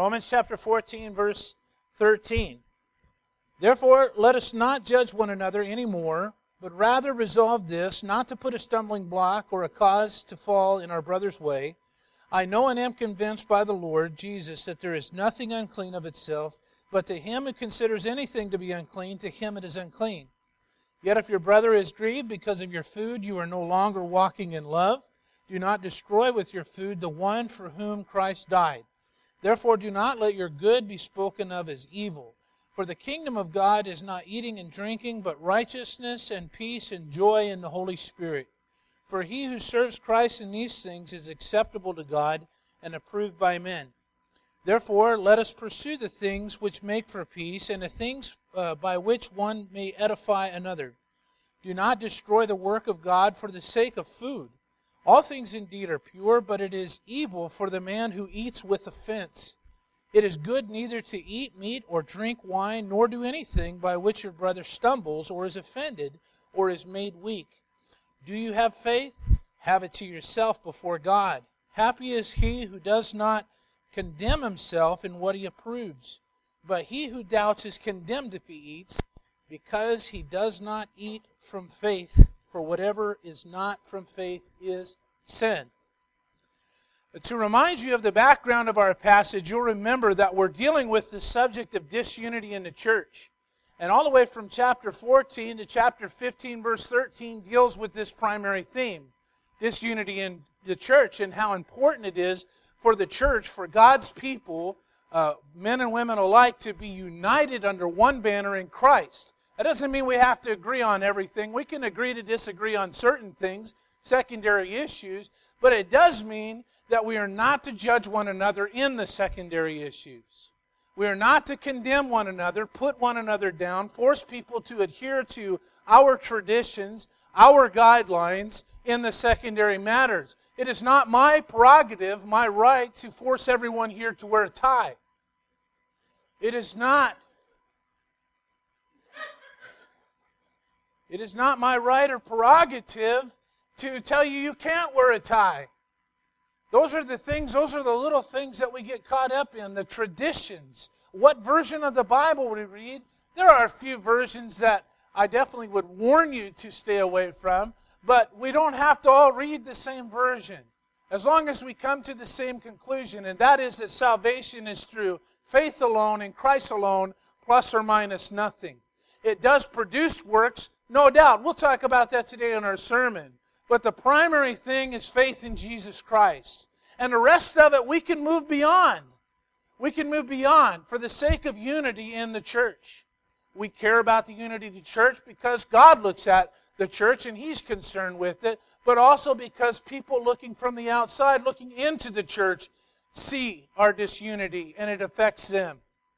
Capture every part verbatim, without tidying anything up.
Romans chapter fourteen, verse thirteen. Therefore, let us not judge one another any more, but rather resolve this, not to put a stumbling block or a cause to fall in our brother's way. I know and am convinced by the Lord Jesus that there is nothing unclean of itself, but to him who considers anything to be unclean, to him it is unclean. Yet if your brother is grieved because of your food, you are no longer walking in love. Do not destroy with your food the one for whom Christ died. Therefore do not let your good be spoken of as evil. For the kingdom of God is not eating and drinking, but righteousness and peace and joy in the Holy Spirit. For he who serves Christ in these things is acceptable to God and approved by men. Therefore, let us pursue the things which make for peace, and the things uh, by which one may edify another. Do not destroy the work of God for the sake of food. All things indeed are pure, but it is evil for the man who eats with offense. It is good neither to eat meat or drink wine, nor do anything by which your brother stumbles or is offended or is made weak. Do you have faith? Have it to yourself before God. Happy is he who does not condemn himself in what he approves. But he who doubts is condemned if he eats, because he does not eat from faith, for whatever is not from faith is sin. But to remind you of the background of our passage, you'll remember that we're dealing with the subject of disunity in the church. And all the way from chapter fourteen to chapter fifteen, verse thirteen, deals with this primary theme, disunity in the church, and how important it is for the church, for God's people, uh, men and women alike, to be united under one banner in Christ. That doesn't mean we have to agree on everything. We can agree to disagree on certain things, secondary issues, but it does mean that we are not to judge one another in the secondary issues. We are not to condemn one another, put one another down, force people to adhere to our traditions, our guidelines in the secondary matters. It is not my prerogative, my right, to force everyone here to wear a tie. It is not. It is not my right or prerogative to tell you you can't wear a tie. Those are the things, those are the little things that we get caught up in, the traditions. What version of the Bible we read? There are a few versions that I definitely would warn you to stay away from, but we don't have to all read the same version. As long as we come to the same conclusion, and that is that salvation is through faith alone in Christ alone, plus or minus nothing. It does produce works, no doubt. We'll talk about that today in our sermon. But the primary thing is faith in Jesus Christ. And the rest of it we can move beyond. We can move beyond for the sake of unity in the church. We care about the unity of the church because God looks at the church and He's concerned with it, but also because people looking from the outside, looking into the church, see our disunity and it affects them.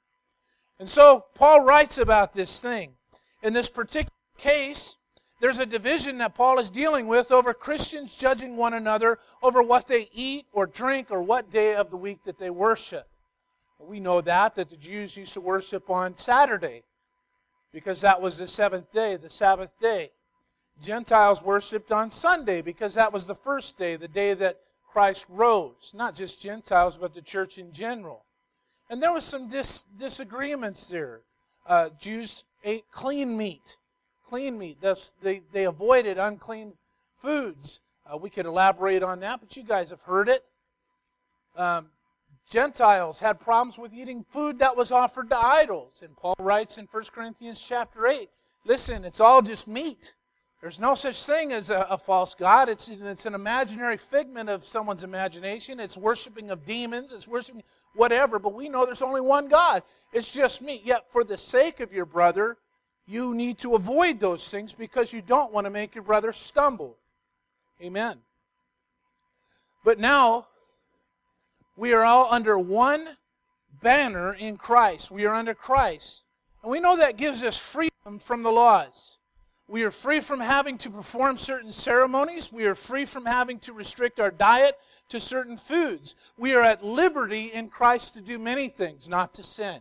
And so Paul writes about this thing. In this particular case, there's a division that Paul is dealing with over Christians judging one another over what they eat or drink or what day of the week that they worship. We know that, that the Jews used to worship on Saturday because that was the seventh day, the Sabbath day. Gentiles worshiped on Sunday because that was the first day, the day that Christ rose. Not just Gentiles, but the church in general. And there was some dis- disagreements there. Uh, Jews ate clean meat. Clean meat. Thus, they, they avoided unclean foods. Uh, we could elaborate on that, but you guys have heard it. Um, Gentiles had problems with eating food that was offered to idols. And Paul writes in First Corinthians chapter eight, listen, it's all just meat. There's no such thing as a, a false god. It's, it's an imaginary figment of someone's imagination. It's worshiping of demons. It's worshiping whatever. But we know there's only one God. It's just meat. Yet for the sake of your brother, you need to avoid those things because you don't want to make your brother stumble. Amen. But now, we are all under one banner in Christ. We are under Christ. And we know that gives us freedom from the laws. We are free from having to perform certain ceremonies. We are free from having to restrict our diet to certain foods. We are at liberty in Christ to do many things, not to sin.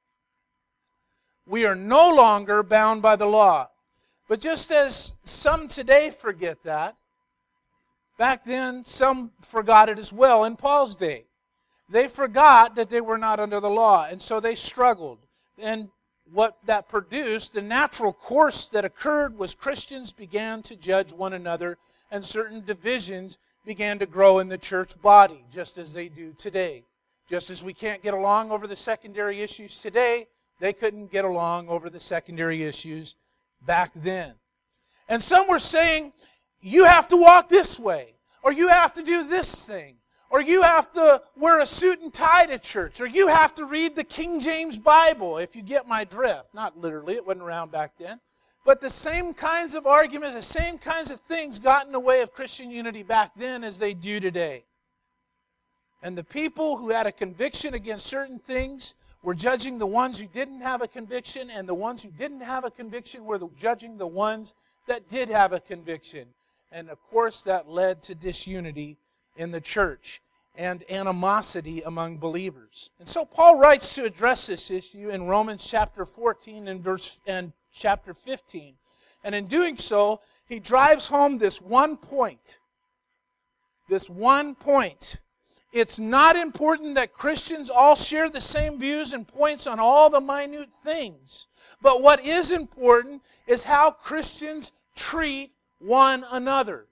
We are no longer bound by the law. But just as some today forget that, back then some forgot it as well in Paul's day. they forgot that they were not under the law, and so they struggled. And what that produced, the natural course that occurred, was Christians began to judge one another, and certain divisions began to grow in the church body, just as they do today. Just as we can't get along over the secondary issues today, they couldn't get along over the secondary issues back then. And some were saying, you have to walk this way, or you have to do this thing, or you have to wear a suit and tie to church, or you have to read the King James Bible, if you get my drift. Not literally, it wasn't around back then. But the same kinds of arguments, the same kinds of things got in the way of Christian unity back then as they do today. And the people who had a conviction against certain things were judging the ones who didn't have a conviction, and the ones who didn't have a conviction were the, judging the ones that did have a conviction. And of course that led to disunity in the church and animosity among believers. And so Paul writes to address this issue in Romans chapter fourteen and verse and chapter fifteen. And in doing so, he drives home this one point. This one point. It's not important that Christians all share the same views and points on all the minute things. But what is important is how Christians treat one another.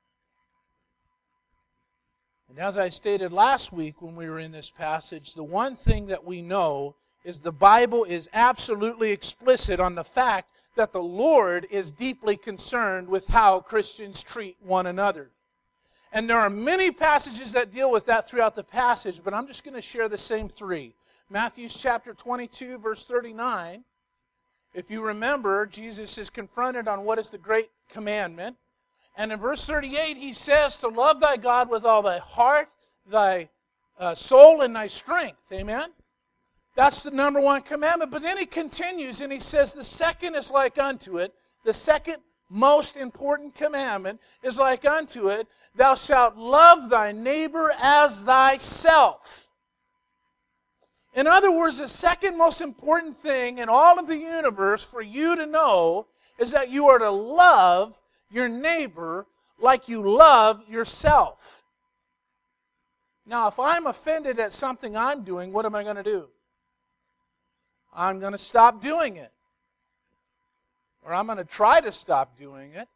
And as I stated last week when we were in this passage, the one thing that we know is the Bible is absolutely explicit on the fact that the Lord is deeply concerned with how Christians treat one another. And there are many passages that deal with that throughout the passage, but I'm just going to share the same three. Matthew chapter twenty-two, verse thirty-nine. If you remember, Jesus is confronted on what is the great commandment. And in verse thirty-eight, he says to love thy God with all thy heart, thy uh, soul, and thy strength. Amen? That's the number one commandment. But then he continues and he says the second is like unto it. The second most important commandment is like unto it. Thou shalt love thy neighbor as thyself. In other words, the second most important thing in all of the universe for you to know is that you are to love your neighbor like you love yourself. Now, if I'm offended at something I'm doing, what am I going to do? I'm going to stop doing it. Or I'm going to try to stop doing it.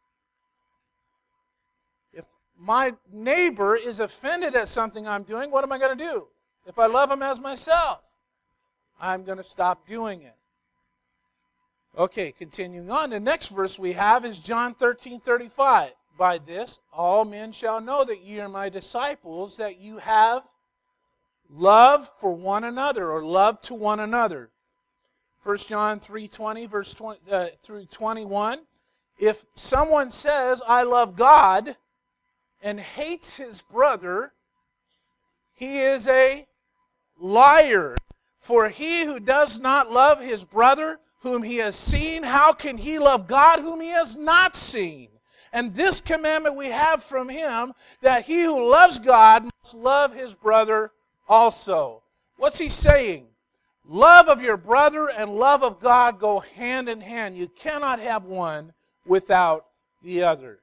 If my neighbor is offended at something I'm doing, what am I going to do? If I love him as myself, I'm going to stop doing it. Okay, continuing on, the next verse we have is John thirteen thirty-five. By this, all men shall know that ye are my disciples, that you have love for one another, or love to one another. First John three twenty, verse twenty uh, through twenty-one. If someone says, I love God, and hates his brother, he is a liar. For he who does not love his brother, whom he has seen, how can he love God whom he has not seen? And this commandment we have from him, that he who loves God must love his brother also. What's he saying? Love of your brother and love of God go hand in hand. You cannot have one without the other.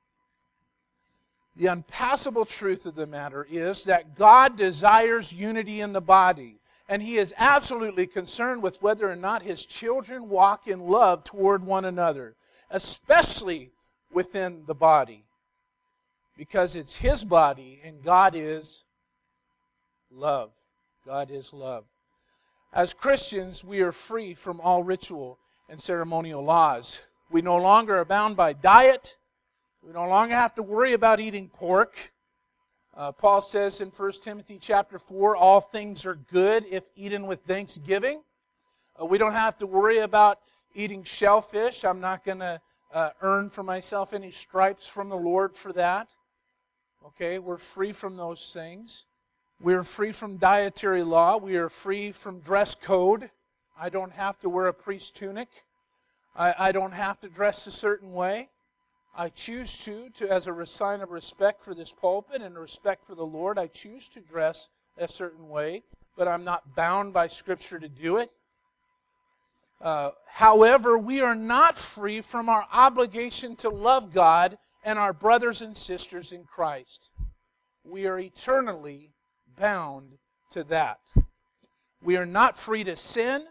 The unpassable truth of the matter is that God desires unity in the body. And he is absolutely concerned with whether or not his children walk in love toward one another, especially within the body. Because it's his body and God is love. God is love. As Christians, we are free from all ritual and ceremonial laws. We no longer are bound by diet. We no longer have to worry about eating pork. Uh, Paul says in First Timothy chapter four, all things are good if eaten with thanksgiving. Uh, we don't have to worry about eating shellfish. I'm not going to uh, earn for myself any stripes from the Lord for that. Okay, we're free from those things. We're free from dietary law. We are free from dress code. I don't have to wear a priest tunic. I, I don't have to dress a certain way. I choose to, to, as a sign of respect for this pulpit and respect for the Lord, I choose to dress a certain way, but I'm not bound by Scripture to do it. Uh, however, we are not free from our obligation to love God and our brothers and sisters in Christ. We are eternally bound to that. We are not free to sin.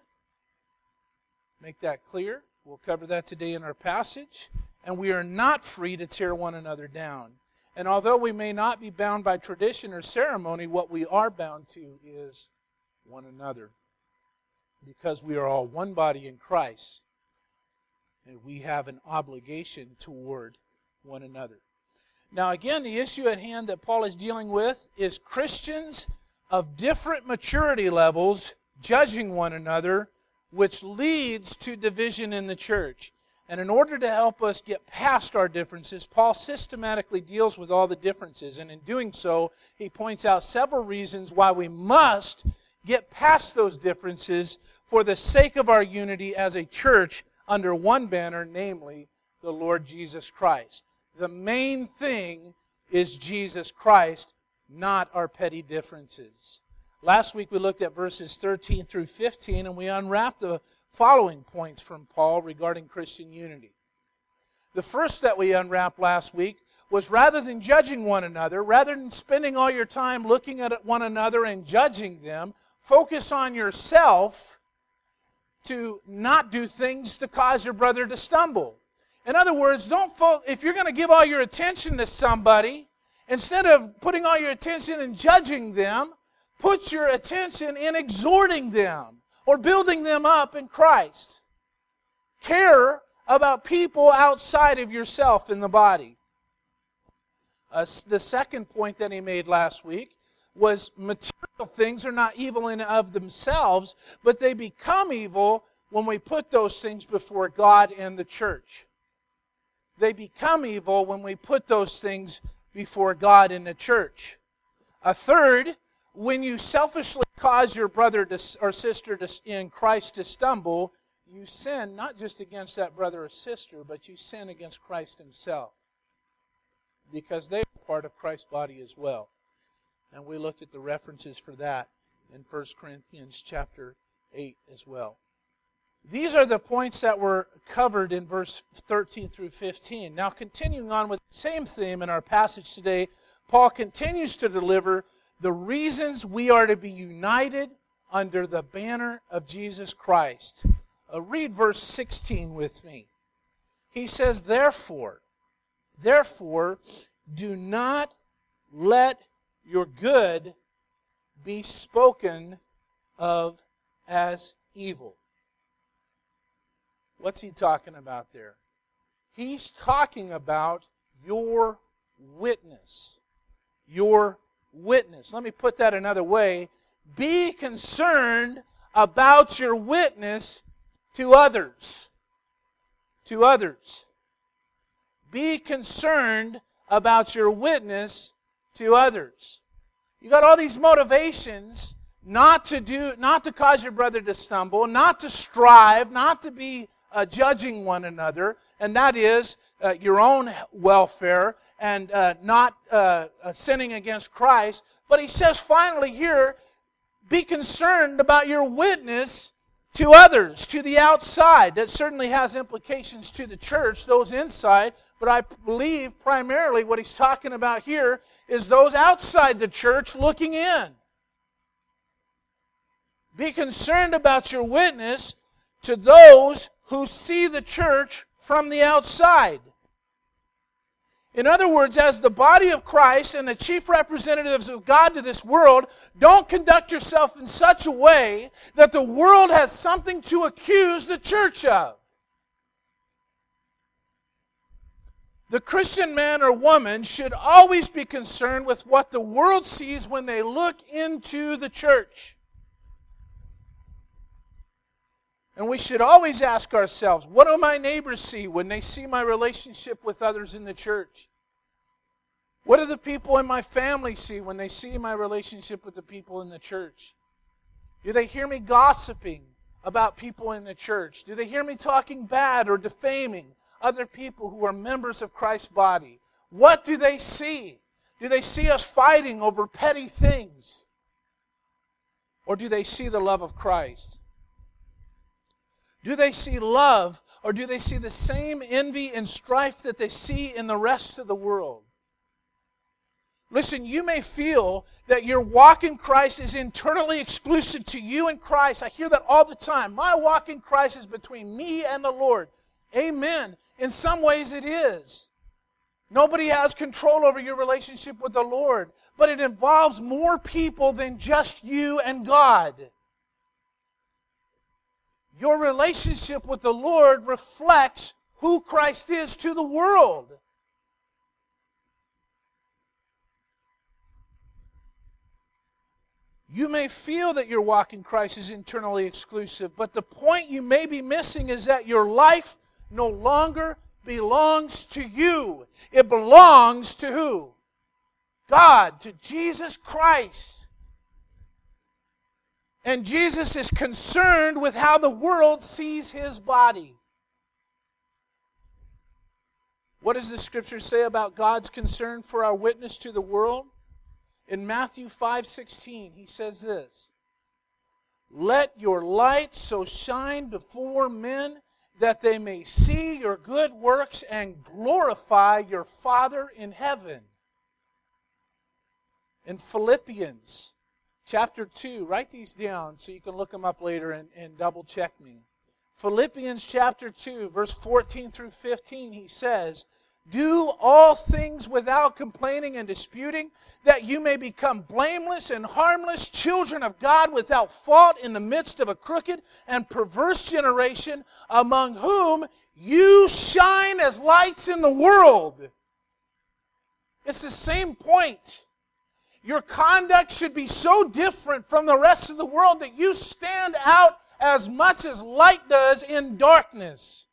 Make that clear. We'll cover that today in our passage. And we are not free to tear one another down. And although we may not be bound by tradition or ceremony, what we are bound to is one another. Because we are all one body in Christ. And we have an obligation toward one another. Now again, the issue at hand that Paul is dealing with is Christians of different maturity levels judging one another, which leads to division in the church. And in order to help us get past our differences, Paul systematically deals with all the differences. And in doing so, he points out several reasons why we must get past those differences for the sake of our unity as a church under one banner, namely the Lord Jesus Christ. The main thing is Jesus Christ, not our petty differences. Last week we looked at verses thirteen through fifteen, and we unwrapped the following points from Paul regarding Christian unity. The first that we unwrapped last week was rather than judging one another, rather than spending all your time looking at one another and judging them, focus on yourself to not do things to cause your brother to stumble. In other words, don't fo- if you're going to give all your attention to somebody, instead of putting all your attention in judging them, put your attention in exhorting them or building them up in Christ. Care about people outside of yourself in the body. Uh, the second point that he made last week was material things are not evil in of themselves, but they become evil when we put those things before God and the church. They become evil when we put those things before God and the church. A third, when you selfishly cause your brother to, or sister to, in Christ to stumble, you sin not just against that brother or sister, but you sin against Christ himself. Because they are part of Christ's body as well. And we looked at the references for that in First Corinthians chapter eight as well. These are the points that were covered in verse thirteen through fifteen. Now, continuing on with the same theme in our passage today, Paul continues to deliver the reasons we are to be united under the banner of Jesus Christ. Uh, read verse sixteen with me. He says, Therefore, therefore, do not let your good be spoken of as evil. What's he talking about there? He's talking about your witness. Your witness. Let me put that another way. Be concerned about your witness to others. To others. Be concerned about your witness to others. You got all these motivations not to do, not to cause your brother to stumble, not to strive, not to be uh, judging one another, and that is uh, your own welfare and uh, not uh, uh, sinning against Christ. But he says finally here, be concerned about your witness to others, to the outside. That certainly has implications to the church, those inside, but I believe primarily what he's talking about here is those outside the church looking in. Be concerned about your witness to those who see the church from the outside. In other words, as the body of Christ and the chief representatives of God to this world, don't conduct yourself in such a way that the world has something to accuse the church of. The Christian man or woman should always be concerned with what the world sees when they look into the church. And we should always ask ourselves, what do my neighbors see when they see my relationship with others in the church? What do the people in my family see when they see my relationship with the people in the church? Do they hear me gossiping about people in the church? Do they hear me talking bad or defaming other people who are members of Christ's body? What do they see? Do they see us fighting over petty things? Or do they see the love of Christ? Do they see love, or do they see the same envy and strife that they see in the rest of the world? Listen, you may feel that your walk in Christ is internally exclusive to you and Christ. I hear that all the time. My walk in Christ is between me and the Lord. Amen. In some ways it is. Nobody has control over your relationship with the Lord, but it involves more people than just you and God. Your relationship with the Lord reflects who Christ is to the world. You may feel that your walk in Christ is internally exclusive, but the point you may be missing is that your life no longer belongs to you. It belongs to who? God, to Jesus Christ. And Jesus is concerned with how the world sees His body. What does the Scripture say about God's concern for our witness to the world? In Matthew five sixteen, He says this, "Let your light so shine before men that they may see your good works and glorify your Father in heaven." In Philippians chapter two, write these down so you can look them up later and, and double check me. Philippians chapter two, verse fourteen through fifteen, he says, "Do all things without complaining and disputing, that you may become blameless and harmless children of God without fault in the midst of a crooked and perverse generation, among whom you shine as lights in the world." It's the same point. Your conduct should be so different from the rest of the world that you stand out as much as light does in darkness.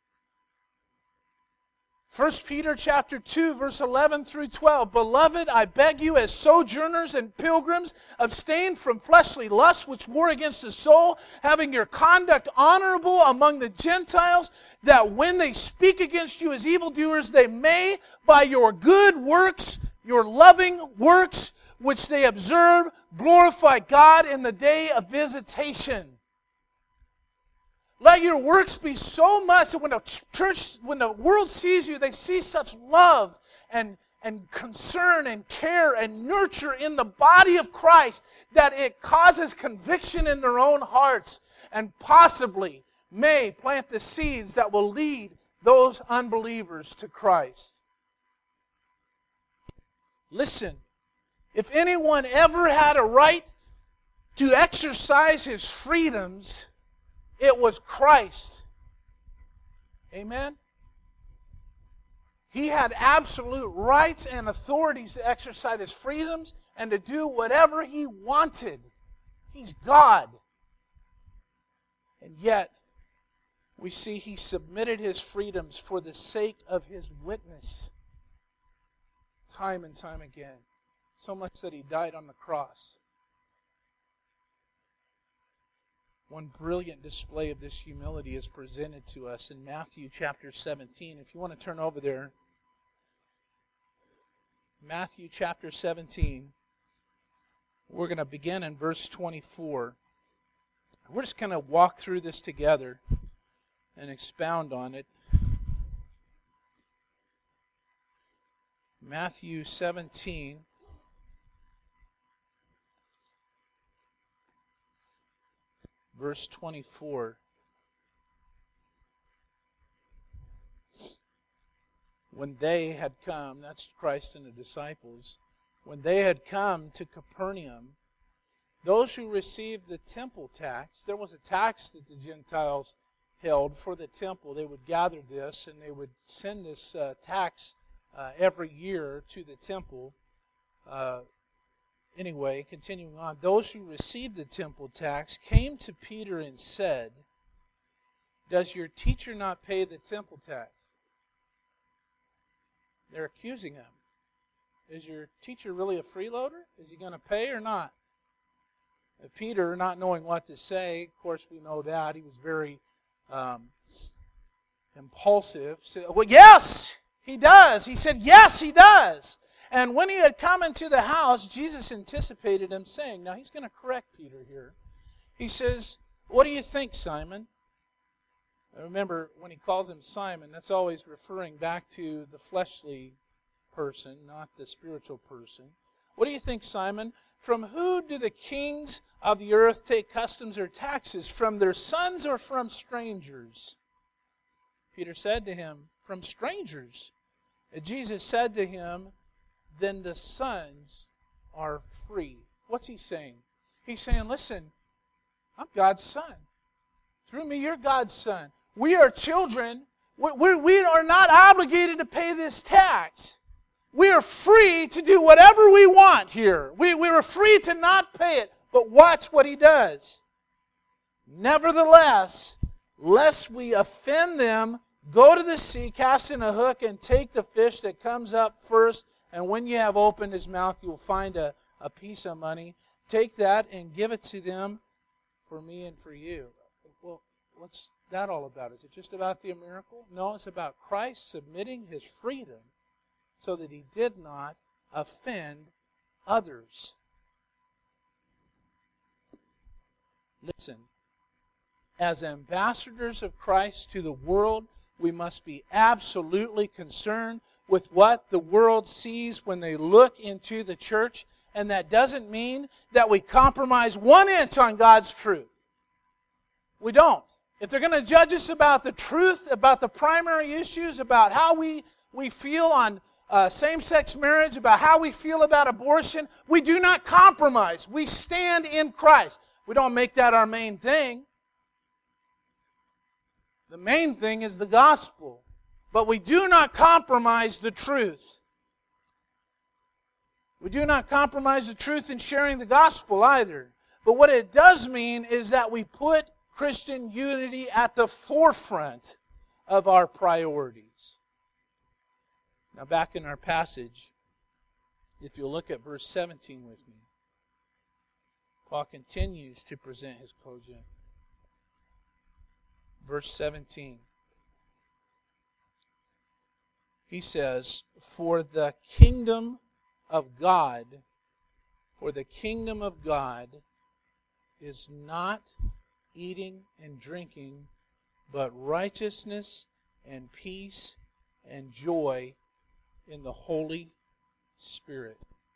First Peter chapter two, verse eleven through twelve. "Beloved, I beg you, as sojourners and pilgrims, abstain from fleshly lusts which war against the soul, having your conduct honorable among the Gentiles, that when they speak against you as evildoers, they may, by your good works, your loving works, which they observe, glorify God in the day of visitation." Let your works be so much that when the church, when the world sees you, they see such love and, and concern and care and nurture in the body of Christ that it causes conviction in their own hearts and possibly may plant the seeds that will lead those unbelievers to Christ. Listen, if anyone ever had a right to exercise his freedoms, it was Christ. Amen? He had absolute rights and authorities to exercise His freedoms and to do whatever He wanted. He's God. And yet, we see He submitted His freedoms for the sake of His witness. Time and time again. So much that He died on the cross. One brilliant display of this humility is presented to us in Matthew chapter seventeen. If you want to turn over there, Matthew chapter seventeen, we're going to begin in verse twenty-four. We're just going to walk through this together and expound on it. Matthew seventeen. Verse twenty-four. When they had come, that's Christ and the disciples, when they had come to Capernaum, those who received the temple tax, there was a tax that the Gentiles held for the temple. They would gather this and they would send this uh, tax uh, every year to the temple. Uh, Anyway, continuing on, those who received the temple tax came to Peter and said, "Does your teacher not pay the temple tax?" They're accusing him. Is your teacher really a freeloader? Is he going to pay or not? And Peter, not knowing what to say, of course we know that, he was very um, impulsive. Said, well, yes, he does. He said, yes, he does. And when he had come into the house, Jesus anticipated him, saying, now he's going to correct Peter here. He says, what do you think, Simon? Remember, when he calls him Simon, that's always referring back to the fleshly person, not the spiritual person. What do you think, Simon? From who do the kings of the earth take customs or taxes? From their sons or from strangers? Peter said to him, from strangers. And Jesus said to him, then the sons are free. What's he saying? He's saying, listen, I'm God's son. Through me, you're God's son. We are children. We, we are not obligated to pay this tax. We are free to do whatever we want here. We, we are free to not pay it. But watch what he does. Nevertheless, lest we offend them, go to the sea, cast in a hook, and take the fish that comes up first. And when you have opened his mouth, you will find a, a piece of money. Take that and give it to them for me and for you. Well, what's that all about? Is it just about the miracle? No, it's about Christ submitting his freedom so that he did not offend others. Listen, as ambassadors of Christ to the world, we must be absolutely concerned with what the world sees when they look into the church. And that doesn't mean that we compromise one inch on God's truth. We don't. If they're going to judge us about the truth, about the primary issues, about how we, we feel on uh, same-sex marriage, about how we feel about abortion, we do not compromise. We stand in Christ. We don't make that our main thing. The main thing is the gospel. But we do not compromise the truth. We do not compromise the truth in sharing the gospel either. But what it does mean is that we put Christian unity at the forefront of our priorities. Now back in our passage, if you'll look at verse seventeen with me, Paul continues to present his cogent. Verse seventeen. He says, For the kingdom of God, for the kingdom of God is not eating and drinking, but righteousness and peace and joy in the Holy Spirit.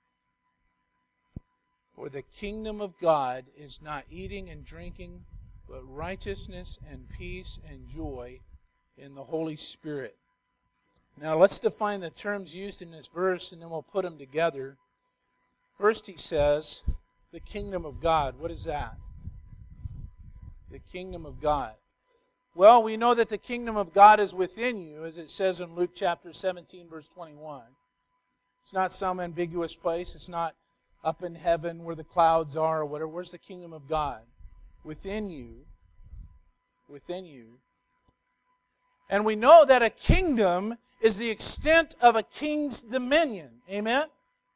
For the kingdom of God is not eating and drinking, but righteousness and peace and joy in the Holy Spirit. Now let's define the terms used in this verse and then we'll put them together. First he says, the kingdom of God. What is that? The kingdom of God. Well, we know that the kingdom of God is within you, as it says in Luke chapter seventeen, verse twenty-one. It's not some ambiguous place. It's not up in heaven where the clouds are or whatever. Where's the kingdom of God? Within you. Within you. And we know that a kingdom is the extent of a king's dominion. Amen?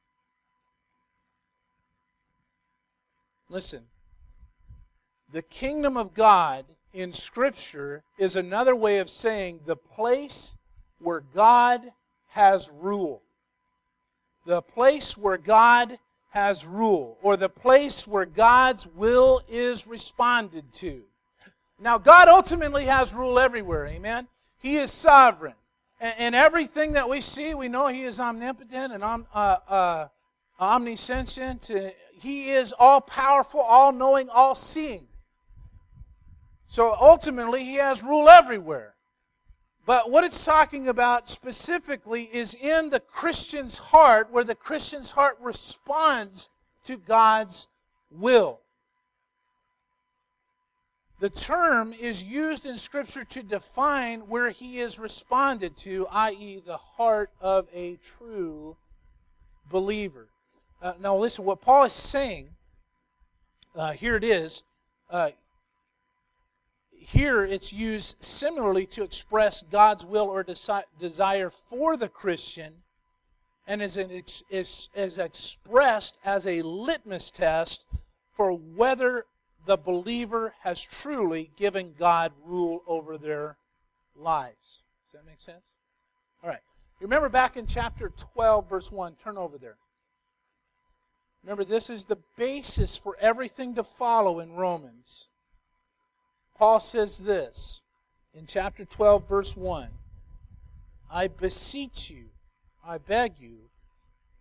Listen. The kingdom of God in Scripture is another way of saying the place where God has rule. The place where God has rule, or the place where God's will is responded to. Now, God ultimately has rule everywhere, amen? He is sovereign. And, and everything that we see, we know He is omnipotent and om, uh, uh, omniscient. He is all-powerful, all-knowing, all-seeing. So ultimately, He has rule everywhere. But what it's talking about specifically is in the Christian's heart, where the Christian's heart responds to God's will. The term is used in Scripture to define where He is responded to, that is the heart of a true believer. Uh, now listen, what Paul is saying, uh, here it is, uh, here it's used similarly to express God's will or desi- desire for the Christian, and is, an ex- is, is expressed as a litmus test for whether the believer has truly given God rule over their lives. Does that make sense? All right. You remember back in chapter twelve, verse one. Turn over there. Remember, this is the basis for everything to follow in Romans. Paul says this in chapter twelve, verse one. I beseech you, I beg you,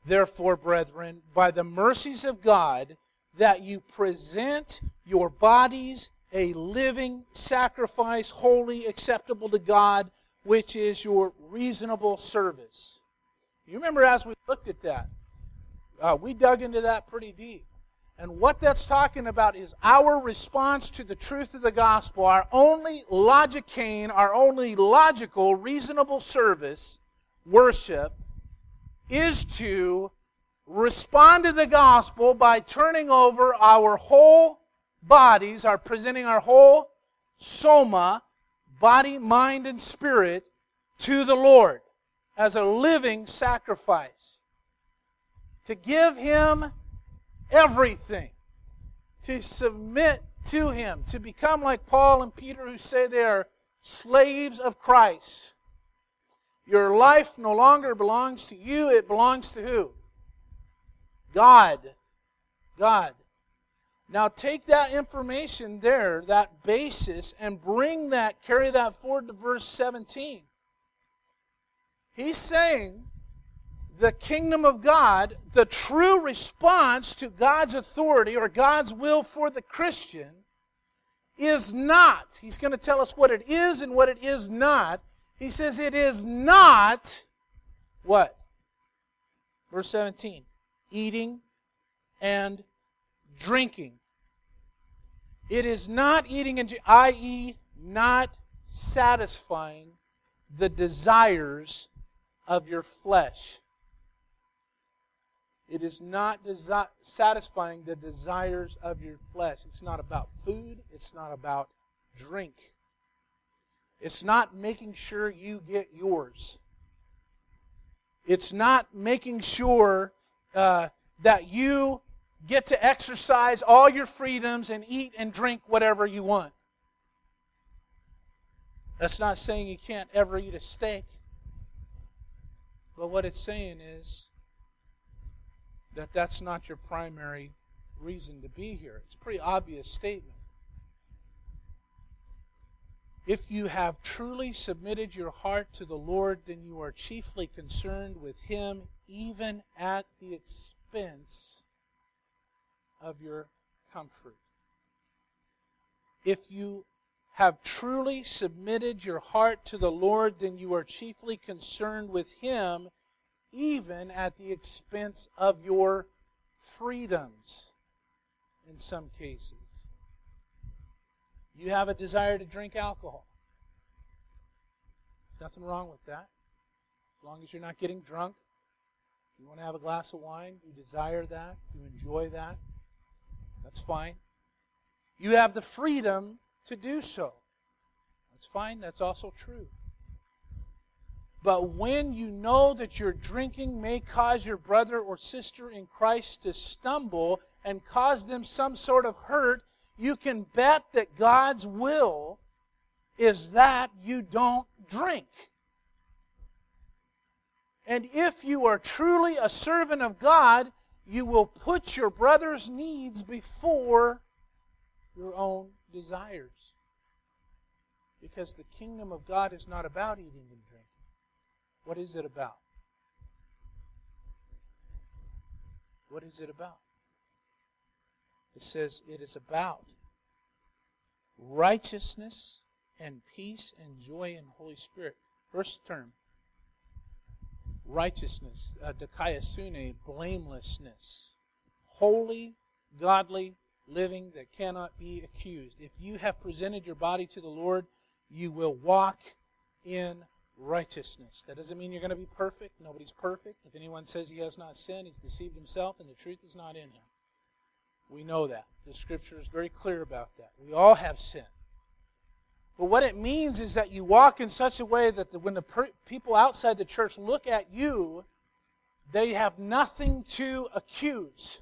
therefore, brethren, by the mercies of God, that you present your bodies a living sacrifice, holy, acceptable to God, which is your reasonable service. You remember as we looked at that, uh, we dug into that pretty deep. And what that's talking about is our response to the truth of the gospel, our only logicane, our only logical, reasonable service, worship, is to respond to the gospel by turning over our whole bodies, our presenting our whole soma, body, mind, and spirit, to the Lord as a living sacrifice. To give Him everything. To submit to Him. To become like Paul and Peter, who say they are slaves of Christ. Your life no longer belongs to you, it belongs to who? God. God. Now take that information there, that basis, and bring that, carry that forward to verse seventeen. He's saying the kingdom of God, the true response to God's authority or God's will for the Christian is not, he's going to tell us what it is and what it is not. He says it is not, what? Verse seventeen, eating and drinking. It is not eating and that is not satisfying the desires of your flesh. It is not desi- satisfying the desires of your flesh. It's not about food. It's not about drink. It's not making sure you get yours. It's not making sure uh, that you get to exercise all your freedoms and eat and drink whatever you want. That's not saying you can't ever eat a steak. But what it's saying is that that's not your primary reason to be here. It's a pretty obvious statement. If you have truly submitted your heart to the Lord, then you are chiefly concerned with Him, even at the expense of your comfort. If you have truly submitted your heart to the Lord, then you are chiefly concerned with Him, even at the expense of your freedoms in some cases. You have a desire to drink alcohol. There's nothing wrong with that. As long as you're not getting drunk. You want to have a glass of wine, you desire that, you enjoy that. That's fine. You have the freedom to do so. That's fine. That's also true. But when you know that your drinking may cause your brother or sister in Christ to stumble and cause them some sort of hurt, you can bet that God's will is that you don't drink. And if you are truly a servant of God, you will put your brother's needs before your own desires. Because the kingdom of God is not about eating and drinking. What is it about? What is it about? It says it is about righteousness and peace and joy in the Holy Spirit. First term, righteousness, uh, dikaiosune, blamelessness, holy, godly living that cannot be accused. If you have presented your body to the Lord, you will walk in righteousness. That doesn't mean you're going to be perfect. Nobody's perfect. If anyone says he has not sinned, he's deceived himself, and the truth is not in him. We know that. The Scripture is very clear about that. We all have sin. But what it means is that you walk in such a way that the, when the per, people outside the church look at you, they have nothing to accuse.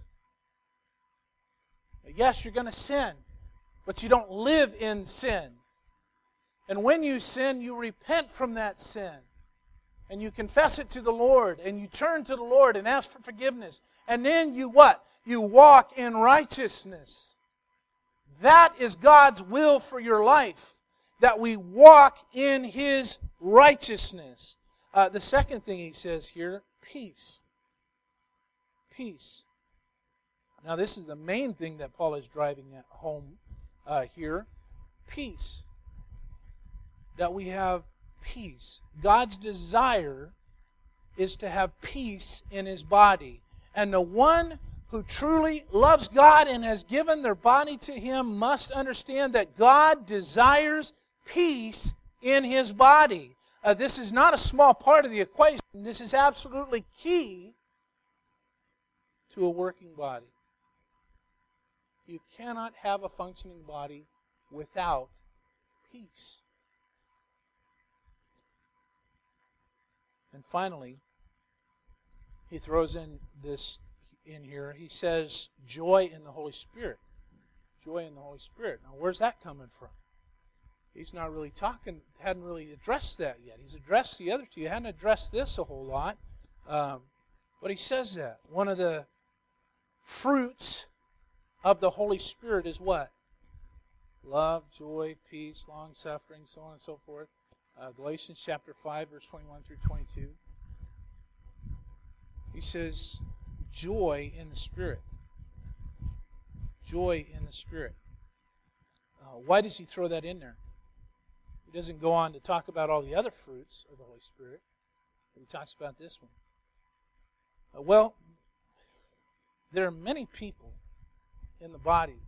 Yes, you're going to sin, but you don't live in sin. And when you sin, you repent from that sin. And you confess it to the Lord. And you turn to the Lord and ask for forgiveness. And then you what? You walk in righteousness. That is God's will for your life. That we walk in His righteousness. Uh, the second thing He says here, peace. peace. Now, this is the main thing that Paul is driving at home uh, here. Peace. That we have peace. God's desire is to have peace in His body. And the one who truly loves God and has given their body to Him must understand that God desires peace in His body. Uh, this is not a small part of the equation. This is absolutely key to a working body. You cannot have a functioning body without peace. And finally, he throws in this in here. He says, joy in the Holy Spirit. Joy in the Holy Spirit. Now, where's that coming from? He's not really talking, hadn't really addressed that yet. He's addressed the other two. He hadn't addressed this a whole lot. Um, but he says that. One of the fruits of the Holy Spirit is what? Love, joy, peace, long-suffering, so on and so forth. Uh, Galatians chapter five, verse twenty-one through twenty-two. He says, joy in the Spirit. Joy in the Spirit. Uh, why does he throw that in there? He doesn't go on to talk about all the other fruits of the Holy Spirit. But he talks about this one. Uh, well, there are many people in the body,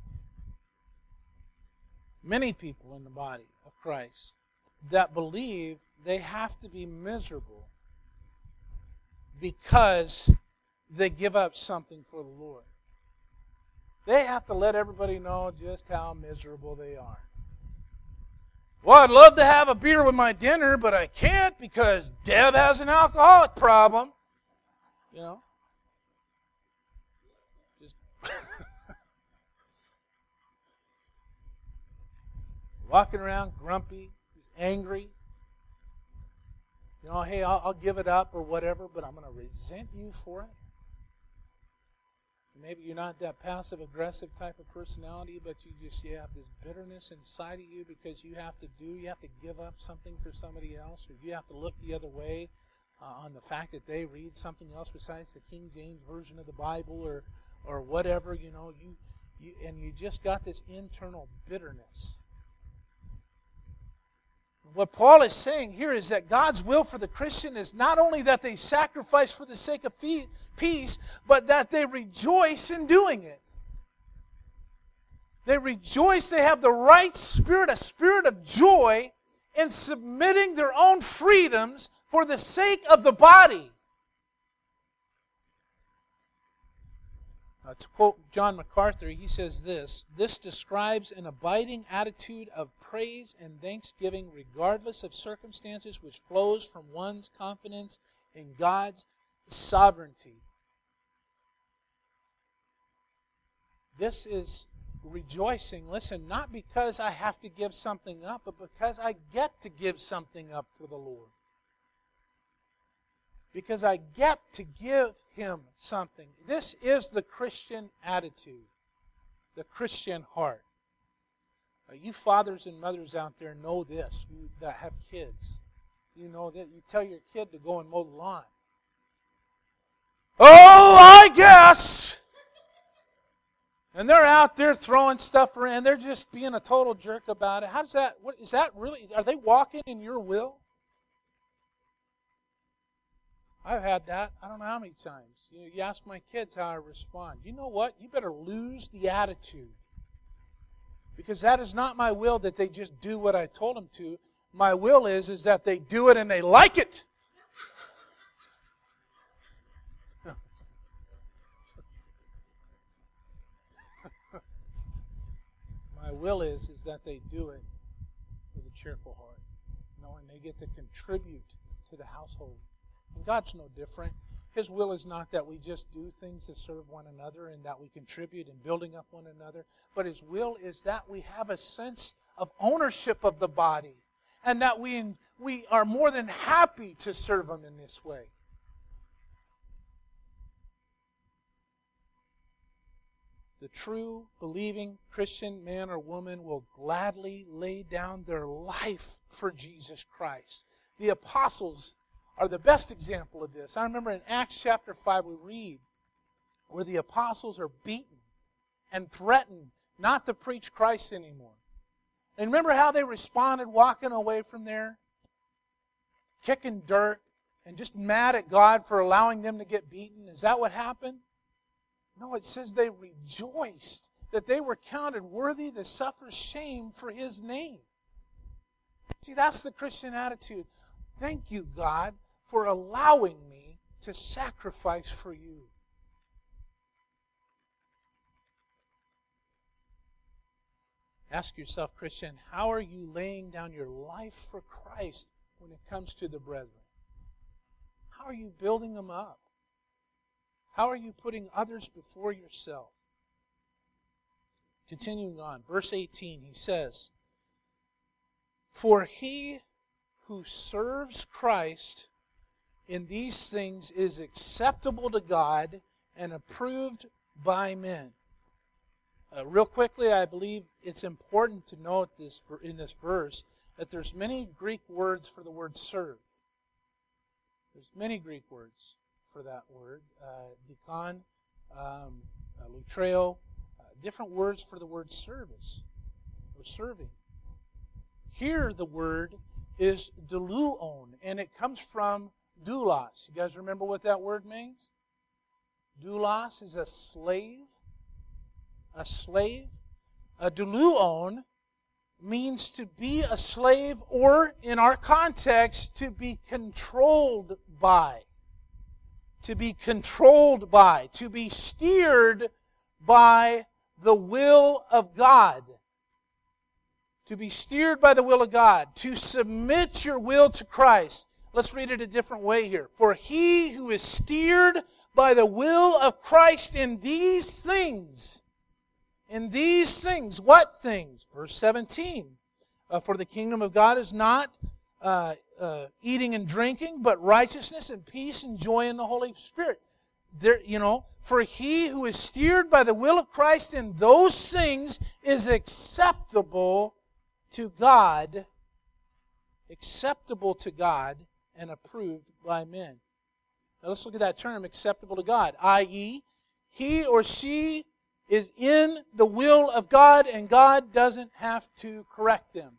many people in the body of Christ that believe they have to be miserable because they give up something for the Lord. They have to let everybody know just how miserable they are. Well, I'd love to have a beer with my dinner, but I can't because Deb has an alcoholic problem. You know? Just walking around grumpy, just angry. You know, hey, I'll, I'll give it up or whatever, but I'm going to resent you for it. Maybe you're not that passive-aggressive type of personality, but you just you have this bitterness inside of you because you have to do, you have to give up something for somebody else, or you have to look the other way uh, on the fact that they read something else besides the King James Version of the Bible, or or whatever, you know, you, you and you just got this internal bitterness. What Paul is saying here is that God's will for the Christian is not only that they sacrifice for the sake of peace, but that they rejoice in doing it. They rejoice, they have the right spirit, a spirit of joy, in submitting their own freedoms for the sake of the body. Uh, to quote John MacArthur, he says this, "This describes an abiding attitude of praise and thanksgiving regardless of circumstances, which flows from one's confidence in God's sovereignty." This is rejoicing, listen, not because I have to give something up, but because I get to give something up for the Lord. Because I get to give Him something. This is the Christian attitude, the Christian heart. Uh, you fathers and mothers out there know this, you that have kids. You know that you tell your kid to go and mow the lawn. Oh, I guess! And they're out there throwing stuff around. They're just being a total jerk about it. How does that, what, is that really, are they walking in your will? I've had that, I don't know how many times. You, you ask my kids how I respond. You know what? You better lose the attitude. Because that is not my will that they just do what I told them to. My will is, is that they do it and they like it. My will is, is that they do it with a cheerful heart, knowing they get to contribute to the household. And God's no different. His will is not that we just do things to serve one another and that we contribute in building up one another, but His will is that we have a sense of ownership of the body and that we, we are more than happy to serve Him in this way. The true, believing Christian man or woman will gladly lay down their life for Jesus Christ. The apostles are the best example of this. I remember in Acts chapter five we read where the apostles are beaten and threatened not to preach Christ anymore. And remember how they responded walking away from there? Kicking dirt and just mad at God for allowing them to get beaten. Is that what happened? No, it says they rejoiced that they were counted worthy to suffer shame for His name. See, that's the Christian attitude. Thank you, God, for allowing me to sacrifice for you. Ask yourself, Christian, how are you laying down your life for Christ when it comes to the brethren? How are you building them up? How are you putting others before yourself? Continuing on, verse eighteen, he says, "For he who serves Christ in these things is acceptable to God and approved by men." Uh, real quickly, I believe it's important to note this in this verse that there's many Greek words for the word serve. There's many Greek words for that word. Uh, dikon, um, uh, lutreo, uh, different words for the word service or serving. Here the word is doulouon, and it comes from doulos. You guys remember what that word means? Doulos is a slave. A slave. A doulouon means to be a slave, or in our context, to be controlled by. To be controlled by. To be steered by the will of God. To be steered by the will of God. To submit your will to Christ. Let's read it a different way here. "For he who is steered by the will of Christ in these things," in these things, what things? Verse seventeen, uh, "For the kingdom of God is not uh, uh, eating and drinking, but righteousness and peace and joy in the Holy Spirit." There, you know, "For he who is steered by the will of Christ in those things is acceptable to God," acceptable to God and approved by men. Now let's look at that term, acceptable to God, that is, he or she is in the will of God and God doesn't have to correct them.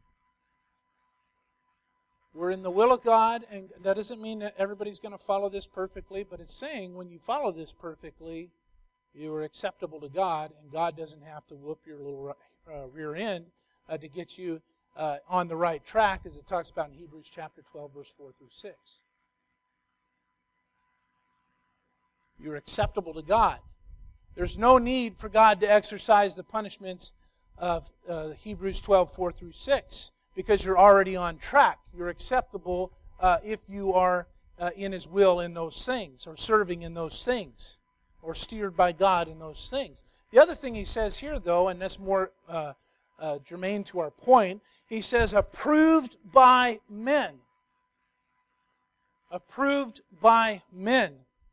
We're in the will of God, and that doesn't mean that everybody's going to follow this perfectly, but it's saying when you follow this perfectly, you are acceptable to God, and God doesn't have to whoop your little uh, rear end uh, to get you uh, on the right track, as it talks about in Hebrews chapter twelve, verse four through six. You're acceptable to God. There's no need for God to exercise the punishments of uh, Hebrews twelve, four through six, because you're already on track. You're acceptable uh, if you are uh, in His will in those things, or serving in those things, or steered by God in those things. The other thing he says here, though, and that's more uh, uh, germane to our point, he says, approved by men. Approved by men.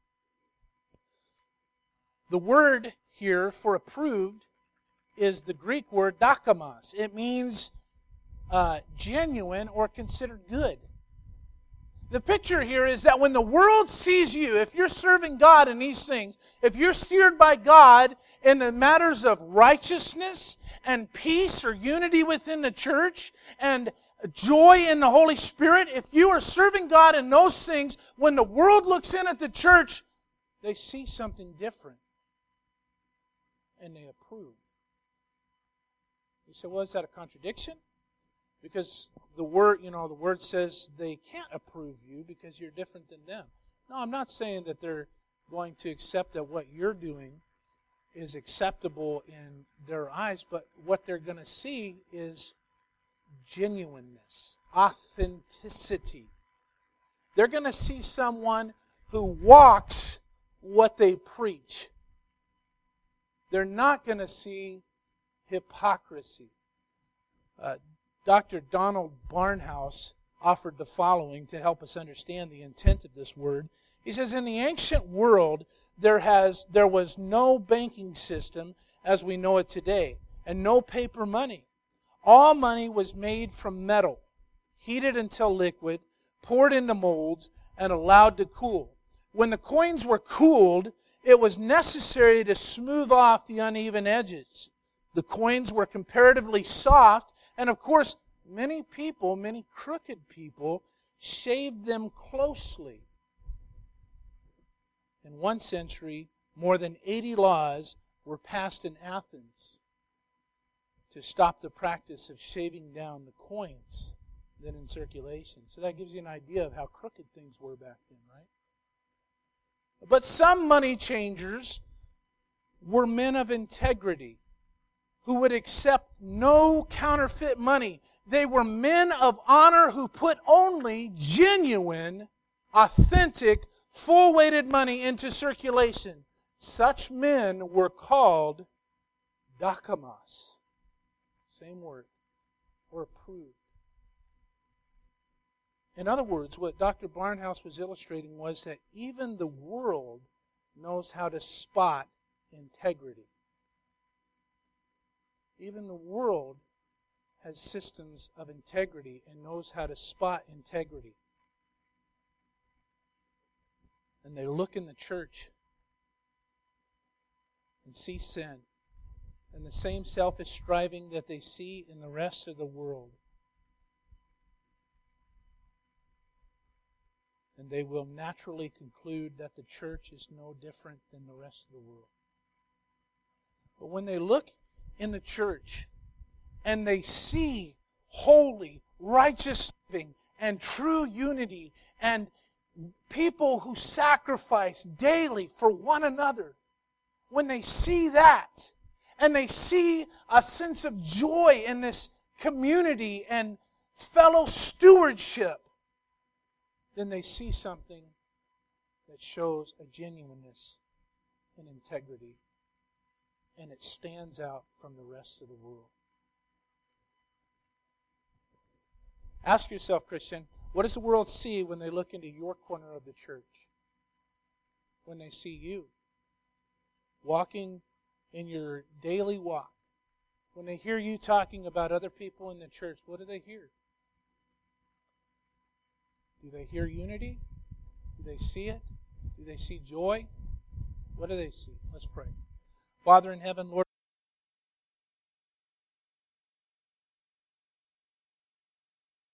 The word here for approved is the Greek word dokimos. It means uh, genuine or considered good. The picture here is that when the world sees you, if you're serving God in these things, if you're steered by God in the matters of righteousness and peace or unity within the church and joy in the Holy Spirit, if you are serving God in those things, when the world looks in at the church, they see something different and they approve. You say, well, is that a contradiction? Because the word, you know, the word says they can't approve you because you're different than them. No, I'm not saying that they're going to accept that what you're doing is acceptable in their eyes, but what they're going to see is genuineness, authenticity. They're going to see someone who walks what they preach. They're not going to see hypocrisy. Uh, Doctor Donald Barnhouse offered the following to help us understand the intent of this word. He says, in the ancient world, there has there was no banking system as we know it today, and no paper money. All money was made from metal, heated until liquid, poured into molds, and allowed to cool. When the coins were cooled, it was necessary to smooth off the uneven edges. The coins were comparatively soft, and of course, many people, many crooked people, shaved them closely. In one century, more than eighty laws were passed in Athens to stop the practice of shaving down the coins then in circulation. So that gives you an idea of how crooked things were back then, right? But some money changers were men of integrity who would accept no counterfeit money. They were men of honor who put only genuine, authentic, full-weighted money into circulation. Such men were called dokimos. Same word. Or approved. In other words, what Doctor Barnhouse was illustrating was that even the world knows how to spot integrity. Even the world has systems of integrity and knows how to spot integrity. And they look in the church and see sin and the same selfish striving that they see in the rest of the world. And they will naturally conclude that the church is no different than the rest of the world. But when they look in the church and they see holy, righteous living and true unity and people who sacrifice daily for one another, when they see that and they see a sense of joy in this community and fellow stewardship, then they see something that shows a genuineness and integrity, and it stands out from the rest of the world. Ask yourself, Christian, what does the world see when they look into your corner of the church? When they see you walking in your daily walk, when they hear you talking about other people in the church, what do they hear? Do they hear unity? Do they see it? Do they see joy? What do they see? Let's pray. Father in heaven, Lord,